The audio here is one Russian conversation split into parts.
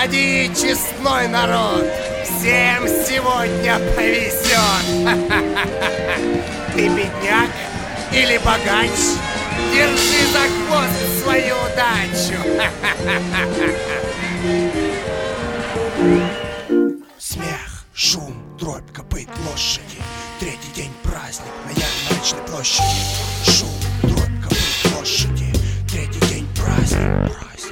Выходи, честной народ, всем сегодня повезет. Ты бедняк или богач, держи за хвост свою удачу. Смех, шум, дробь копыт лошади. Третий день праздник на ярмарочной площади. Шум, дробь копыт лошади. Третий день праздник.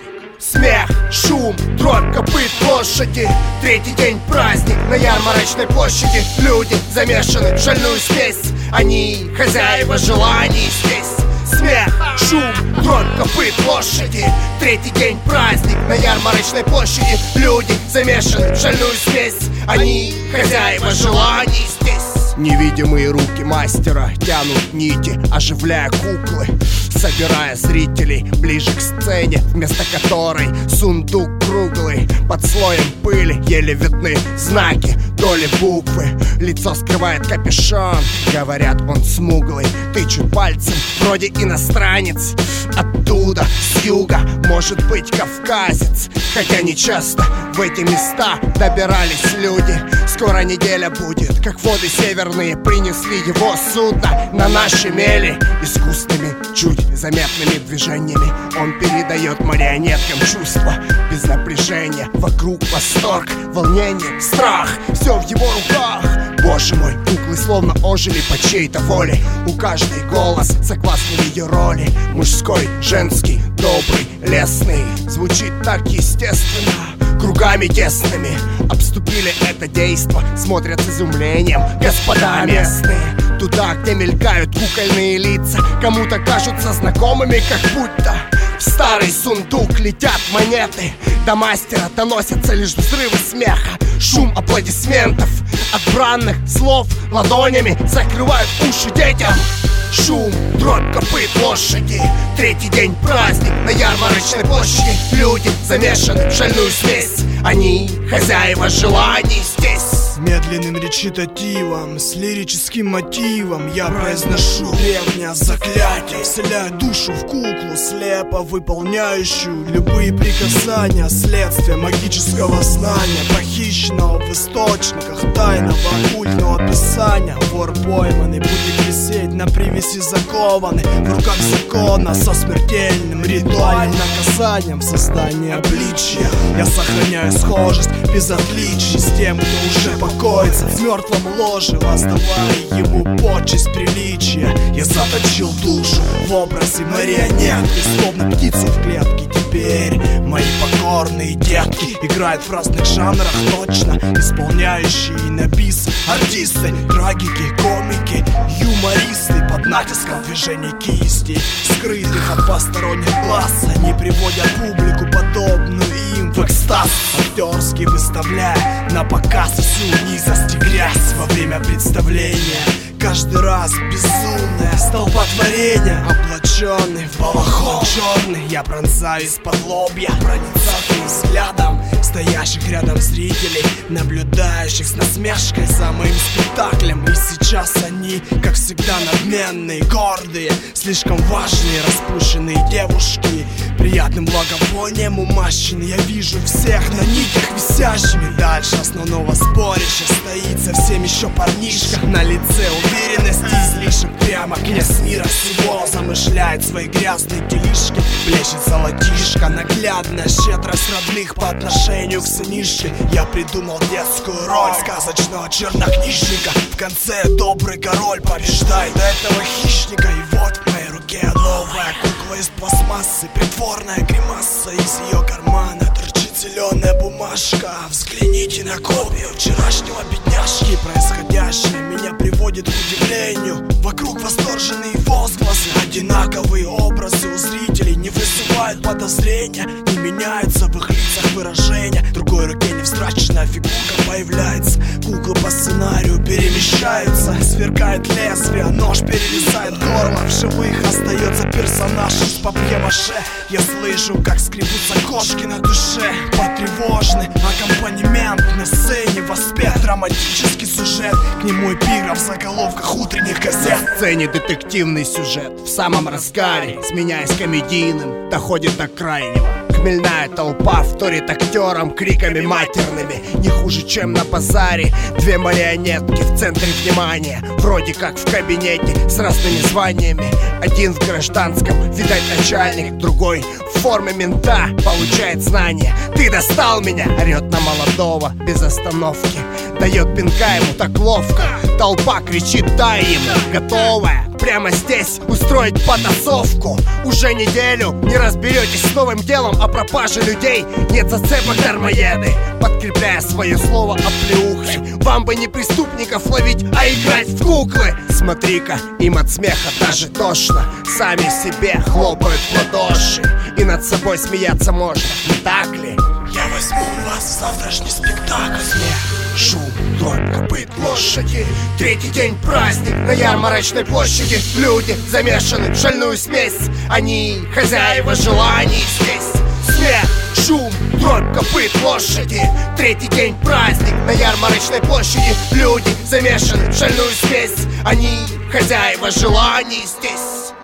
Смех, шум, дробь копыт лошади. Третий день праздник на ярмарочной площади. Люди замешаны в шальную смесь, они хозяева желаний здесь. Смех, шум, дробь копыт лошади. Третий день праздник на ярмарочной площади. Люди замешаны в шальную смесь, они хозяева желаний здесь. Невидимые руки мастера тянут нити, оживляя куклы, собирая зрителей ближе к сцене, вместо которой сундук круглый. Под слоем пыли еле видны знаки, доли буквы. Лицо скрывает капюшон, говорят, он смуглый. Тычут пальцем, вроде иностранец. Оттуда, с юга, может быть кавказец. Хотя не часто в эти места добирались люди. Скоро неделя будет, как воды северные принесли его судно на наши мели. Искусственными, чуть заметными движениями он передает марионеткам чувства без напряжения. Вокруг восторг, волнение, страх, все в его руках. Боже мой, куклы словно ожили по чьей-то воле. У каждой голос согласно ее роли. Мужской, женский, добрый, лесный. Звучит так естественно. Кругами тесными обступили это действо, смотрят с изумлением господа местные. Туда, где мелькают кукольные лица, кому-то кажутся знакомыми, как будто в старый сундук летят монеты. До мастера доносятся лишь взрывы смеха, шум аплодисментов. От бранных слов ладонями закрывают уши детям. Шум, дробь копыт лошади. Третий день праздник на ярмарочной площади. Люди замешаны в шальную смесь, они хозяева желаний здесь. С медленным речитативом, с лирическим мотивом я произношу древнее заклятие, вселяю душу в куклу, слепо выполняющую любые приказания. Следствие магического знания, похищенного в источниках тайного оккультного писания. Вор пойманный будет висеть на привязи закованный в руках закона, со смертельным ритуальным наказанием. В создании обличия я сохраняю схожесть без отличий с тем, кто уже покоится в мертвом ложе, воздавая ему почесть приличия. Я заточил душу в образе марионетки, словно птицы в клетке. Теперь мои покорные детки играют в разных жанрах, точно исполняющие на бис артисты, трагики, комики, юмористы. Под натиском движений кисти, скрытых от посторонних глаз, они приводят публику, подобную им, в экстаз актерский, выставляя на показ всю низость и грязь во время представления. Каждый раз безумное столпотворение, облаченный в балахон черный, я пронзаю из-под лобья проницательным взглядом стоящих рядом зрителей, наблюдающих с насмешкой за моим спектаклем. И сейчас они, как всегда, надменные, гордые, слишком важные, распущенные девушки, приятным благовонием умащены. Я вижу всех на нитях висящими. Дальше основного сборища стоит совсем еще парнишка, на лице уверенность и излишек. Прямо князь мира сего замышляет свои грязные делишки. Блещет золотишко, наглядная щедрость родных по отношению к сынишке. Я придумал детскую роль сказочного чернокнижника. В конце добрый король побеждает этого хищника. И вот в моей руке новая кукла из пластмассы, притворная гримаса. Из ее кармана торчит зеленая бумажка. Взгляните на копию вчерашнего бедняжки. Происходящее меня приводит к удивлению. Вокруг восторженные возгласы, одинаковые образы у зрителей не вызывают подозрения, не меняются в их лицах выражения. В другой руке невзрачная фигурка появляется. Куклы по сценарию перемещаются. Сверкает лезвие, нож перерезает горло. В живых остается персонаж из папье-маше. Я слышу, как скребутся кошки на душе. Потревожный аккомпанемент на сцене, воспет драматический сюжет. К нему эпиграф в заголовках утренних газет. В сцене детективный сюжет в самом разгаре, сменяясь комедийным, доходит до крайнего. К Хмельная толпа вторит актерам криками матерными. Не хуже, чем на базаре. Две марионетки в центре внимания, вроде как в кабинете, с разными званиями. Один в гражданском, видать начальник, другой в форме мента, получает знания. Ты достал меня, орет на молодого без остановки, дает пинка ему так ловко. Толпа кричит: дай ему, готовая прямо здесь устроить потасовку. Уже неделю не разберетесь с новым делом о пропаже людей. Нет зацепок, дармоеды, подкрепляя свое слово оплеухой. Вам бы не преступников ловить, а играть в куклы. Смотри-ка, им от смеха даже тошно, сами себе хлопают в ладоши. И над собой смеяться можно, не так ли? Я возьму вас в завтрашний спектакль. Смех, шум, дробь копыт лошади. Третий день праздник на ярмарочной площади. Люди замешаны в шальную смесь, они хозяева желаний здесь. Смех, шум, дробь копыт лошади. Третий день праздник на ярмарочной площади. Люди замешаны в шальную смесь, они хозяева желаний здесь.